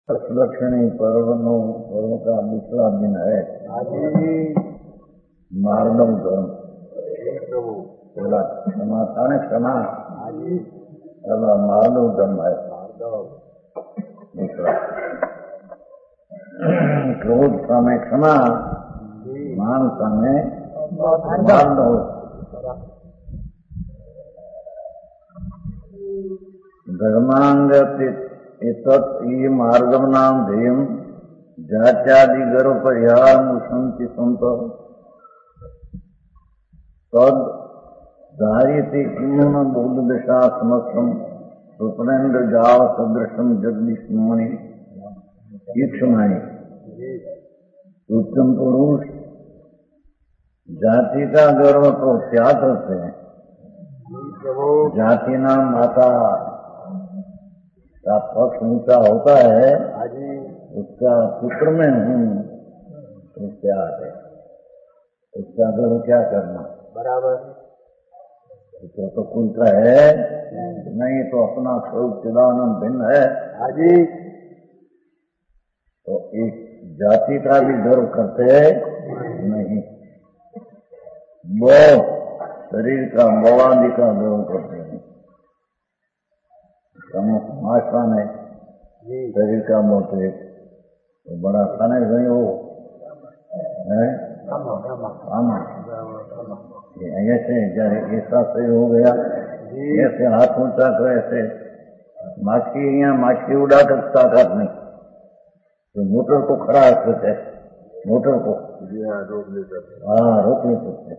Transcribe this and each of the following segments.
लक्ष्मी पर्व का दूसरा दिन है मार्दव धर्म। बोला क्षमा था न क्षमा, मार्दव धर्म है। दूसरा क्रोध समय क्षमा, मान समय मार्दव। धर्मांग ये मार्गम नाम ध्येयम जात्यादि गर्व परिहार मुसंति संत तद धार्यते किमोन बोध दशा समस्तम स्वप्नेन्द्र जाव सदृशम जगदीशमणि ईक्षमाणी। उत्तम पुरुष जाति का गर्व को त्याग करते हैं। जाति नाम माता का पक्ष ऊंचा होता है, उसका पुत्र में हूँ तो त्याग है। उसका गर्व क्या करना बराबर। तो कोई का है नहीं, तो अपना स्वरूप चिदानंद भिन्न है। तो एक जाति का भी गर्व करते नहीं, वो शरीर का मौलादी का गर्व करते हैं। आसान है शरीर का मोट है तो बड़ा खाने नहीं हो है। ऐसे ऐसा शरीर हो गया, ऐसे हाथ ऊंचा तो ऐसे माछी यहाँ माछी उड़ा कर ताकत नहीं, तो मोटर को खड़ा रखते है, मोटर को रोक नहीं सकते।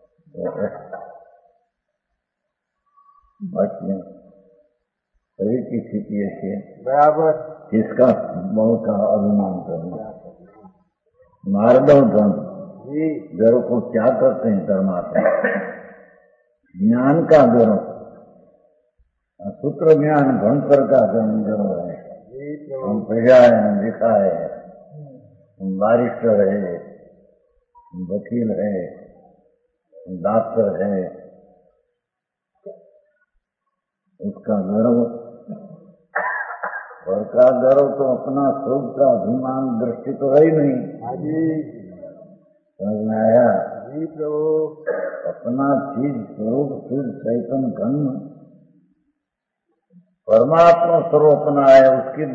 माछियाँ शरीर की स्थिति ऐसी है बराबर, इसका बहुत का अभिमान करना। मार्दव धर्म गर्व को क्या करते हैं धर्मात्मा। ज्ञान का गर्व, सूत्र ज्ञान भंकर का गर्व है। हम प्रजा है, हम लिखा है, हम बारिस्टर है, हम वकील है, हम डॉक्टर है, उसका गर्व। और का गर्व तो अपना स्वरूप का अभिमान दृष्टि तो है ही नहीं। समझ में आया? अपना चीज स्वरूप शुद्ध चैतन्य घन परमात्मा स्वरूप अपना है, उसकी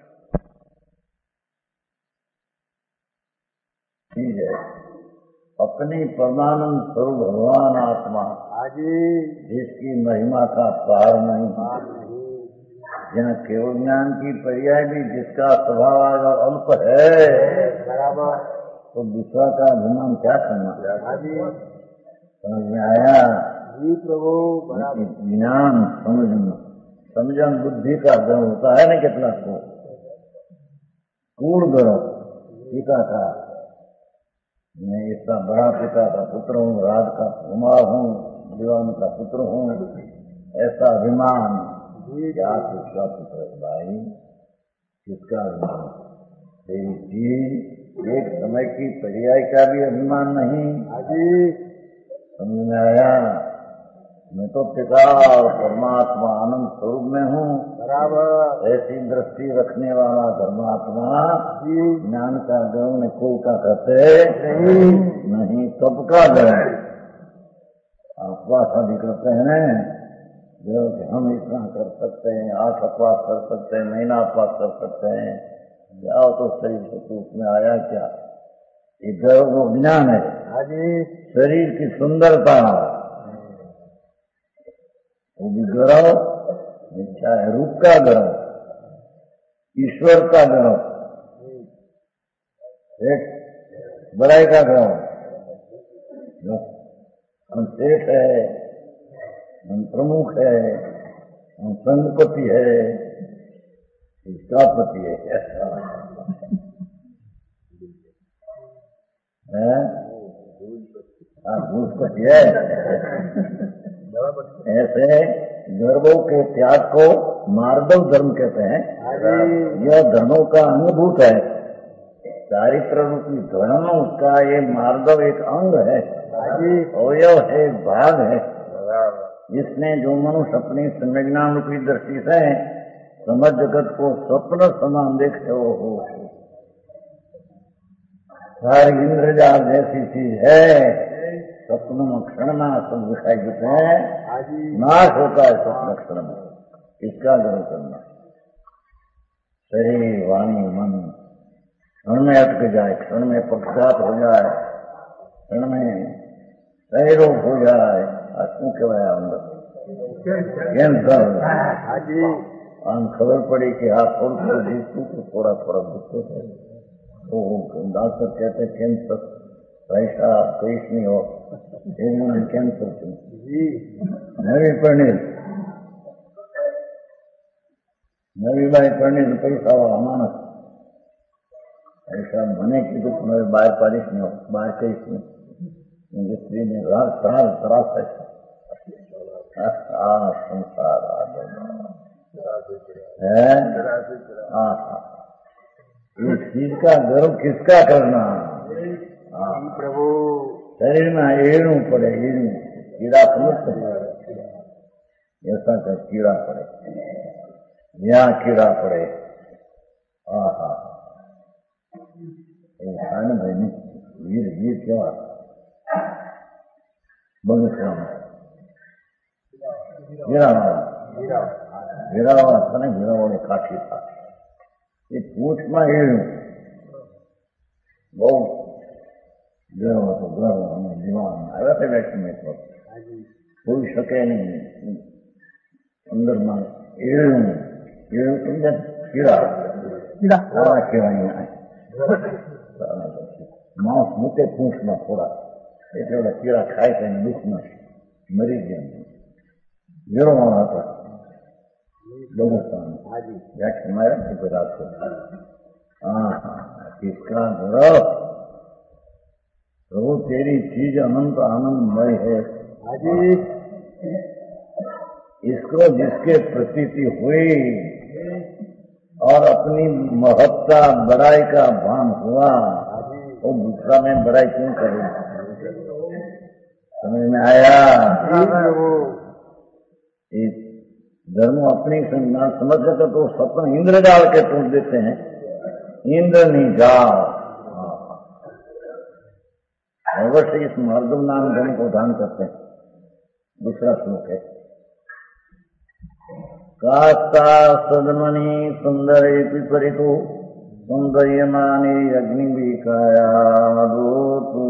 चीज है अपनी परमानंद स्वरूप भगवान आत्मा, जिसकी महिमा का पार नहीं। जहाँ केवल ज्ञान की पर्याय भी जिसका स्वभाव अगर अल्प है बराबर, तो दूसरा का अभिमान क्या करना। समझ में आया? जी प्रभु। ज्ञान समझन बुद्धि का गर्व होता है ना कितना को पूर्ण गर्व। पिता का मैं इसका बड़ा पिता का पुत्र हूँ, राज का कुमार हूँ, दीवान का पुत्र हूँ, ऐसा अभिमान। क्या किसका पुत्र भाई, किसका अभिमान? तेरी चीज एक समय की पर्याय का भी अभिमान नहीं। समझ में आया? मैं तो पिता और परमात्मा आनंद स्वरूप में हूँ बराबर। ऐसी दृष्टि रखने वाला धर्मात्मा ज्ञान का गर्व ने कोई का करते नहीं। तब का गर्व अपवास आदि करते हैं जो कि हम इतना कर सकते हैं, 8 अपवास कर सकते हैं, महीना अपवास कर सकते हैं। जाओ तो शरीर से तो उसमें आया क्या? ये गर्व वो ज्ञान है। शरीर की सुंदरता वो भी गर्व, चाहे रूप का गर्व, ईश्वर का गर्व, एक बड़ाई का गर्व। हम सेठ है, हम प्रमुख है, हम संघपति है, पति है, ऐसा भूषपति है। ऐसे गर्वों के त्याग को मार्दव धर्म कहते हैं। यह धर्मों का अंगभूत है। चारित्र रूपी धर्म उसका ये मार्दव एक अंग है, अवयव है, एक भाग है। जिसने जो मनुष्य अपनी संवेदना रूपी दृष्टि से समझ जगत को स्वप्न समान देखे हो। सारी इंद्रजाल जैसी चीज है, स्वप्न में क्षण में सब दिखाई देते हैं, नाश होता है स्वप्न क्षण में। इसका ग्रहण करना, शरीर वाणी मन क्षण में अटक जाए, क्षण में पक्षपात हो जाए, क्षण में क्षय रोग हो जाए, શું કહેવાય અંદર કેન્સર। આમ ખબર પડી કે આ થોડું થોડું જીતતું તો થોડા થોડા દુખતો है, तो डॉक्टर कहते कैंसर ऐसा कोई नहीं हो, एक कैंसर थी नवी भाई परनील पैसा वाला मानस ऐसा મને કીધું કે હવે બહાર પાડીશ નહીં, બહાર કહીશ નહીં, સ્ત્રીને ત્રાસ થાય। संसार है, इस चीज का गर्व किसका करना। प्रभु शरीर में एड़ू पड़े, एड़ू कीड़ा समझ, ऐसा का कीड़ा पड़े, यहाँ कीड़ा पड़े। भाई वीर वीर केवा बगीचा વીરાવાળા હતા ને, વીરાવાળી કાઠી હતા, એ પૂંછમાં એળું બહુ ગર્વ હતો, ગર્વ અને દીવાન આવ્યા હતા વેક્સિનેટ પર કોઈ શકે નહીં, અંદરમાં એળું એળું સમજે કીડા સારા કહેવાય, માંસ મૂકે પૂંછમાં થોડા, એટલે ઓલા કીડા ખાય તો દુઃખમાં મરી ગયા। वीरवाणा था लोगोस्तान व्याख्या मारा रात को। इसका गौरव प्रभु तेरी चीज अनंत आनंदमय है। इसको जिसके प्रतीति हुई और अपनी महत्ता बड़ाई का भान हुआ, वो दूसरा में बड़ाई क्यों करे। समझ में आया। धर्म अपनी संज्ञान समझ सके तो स्वप्न इंद्र जाल के तोड़ देते हैं, इंद्र नहीं जाल। अवश्य इस मर्दम नाम धन को दान करते हैं। दूसरा श्लोक है, कास्ता सदमणि सुंदरे पिपरितो सौंदर्यमाने अग्निविकाया तू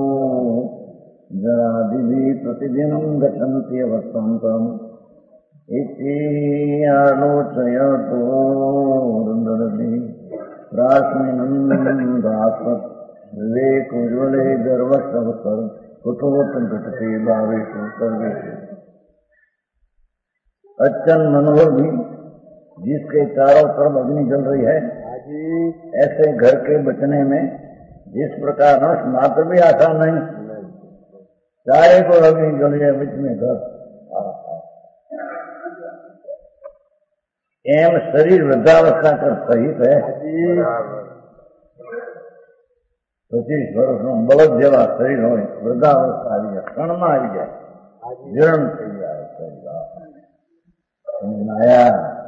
जरादिभि प्रतिदिनं गच्छन्ति वसन्तम् इति आलोचयतो रुन्दरति प्रास्मिन्नन्दात्मत् विवेकोज्ज्वले गर्वशवसर कुतोत्तम घटते भावेषु सर्वेषु। अच्छन मनोहर भी जिसके चारों तरफ अग्नि जल रही है, ऐसे घर के बचने में जिस प्रकार नष्ट मात्र भी आशा नहीं, चारे को अग्नि जल रही है, बीच में घर। एम शरीर वृद्धावस्था का सहित है। 25 वर्ष बलद जेवा शरीर हो, वृद्धावस्था आ जाए, क्षण में आ जाए, जीर्ण थी जाए शरीर। आया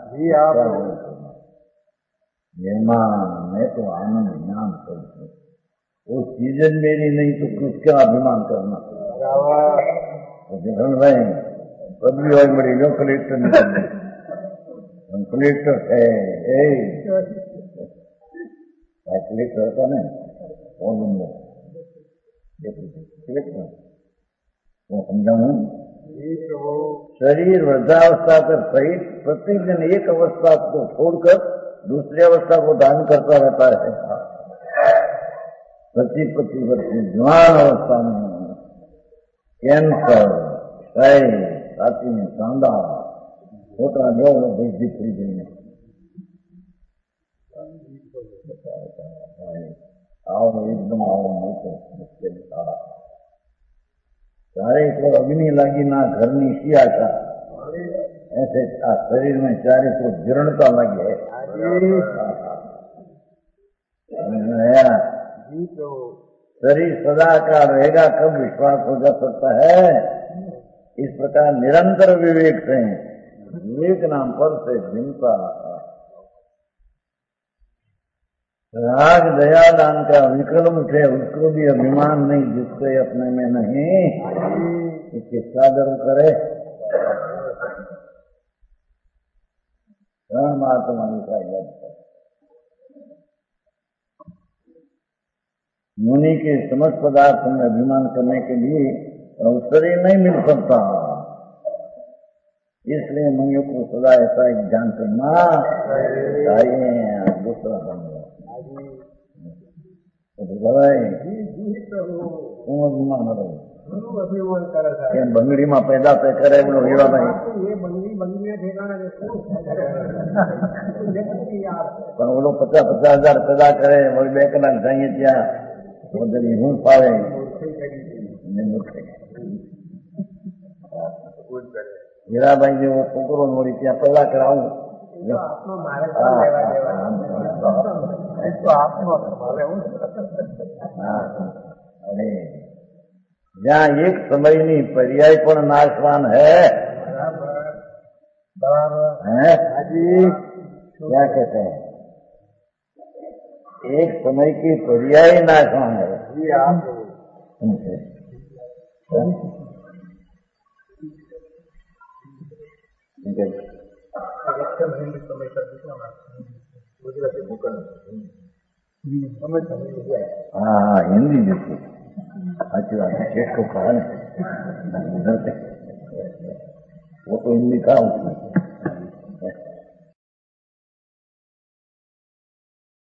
मैं तो आनंद ज्ञान करूँ, वो चीज मेरी नहीं तो कुछ क्या अभिमान करना। जगन भाई पदवी हो बड़ी लो कलेक्टर नहीं, कलेक्टर है कलेक्टर होता नहीं, कौन बंदा कलेक्टर वो समझाऊं। शरीर वृद्धावस्था कर सहित प्रतिदिन एक अवस्था को छोड़कर दूसरी अवस्था को दान करता रहता है। 25 वर्ष की जवान अवस्था में कैंसर, क्षय, छाती में सांदा, छोटा जो दिखरी गई है। आओ एकदम आओ मुझसे सारा चारे को अग्नि लगी ना घर नी सियाचा, ऐसे शरीर में चारे को जीर्णता लगी है। शरीर सदा का रहेगा, कब विश्वास हो जा सकता है। इस प्रकार निरंतर विवेक से, विवेक नाम पर से भिन्नता राग दया दान का विक्रम थे, उसको भी अभिमान नहीं, जिसको अपने में नहीं कि किसका गर्व करे। महात्मा का यज्ञ मुनि के समस्त पदार्थ में अभिमान करने के लिए अवसर ही नहीं मिल सकता। इसलिए मुनियों को सदा ऐसा एक ज्ञान करना चाहिए। दूसरा બંગડી માં પેદા તે કરે એમનો હીરાભાઈ પણ ઓલો 50,000 પેદા કરે, 2 કલાક જઈએ ત્યાં બધી હું પાવે હીરાભાઈ જેવો છોકરો મળી ત્યાં પેદા કરાવું अरे जहाँ एक समयनी पर्याय पर नाशवान है, क्या कहते हैं, एक समय की पर्याय नाशवान है। हाँ हिंदी जैसे अच्छी बात है, शेष को कहा नहीं वो तो हिंदी का उसमें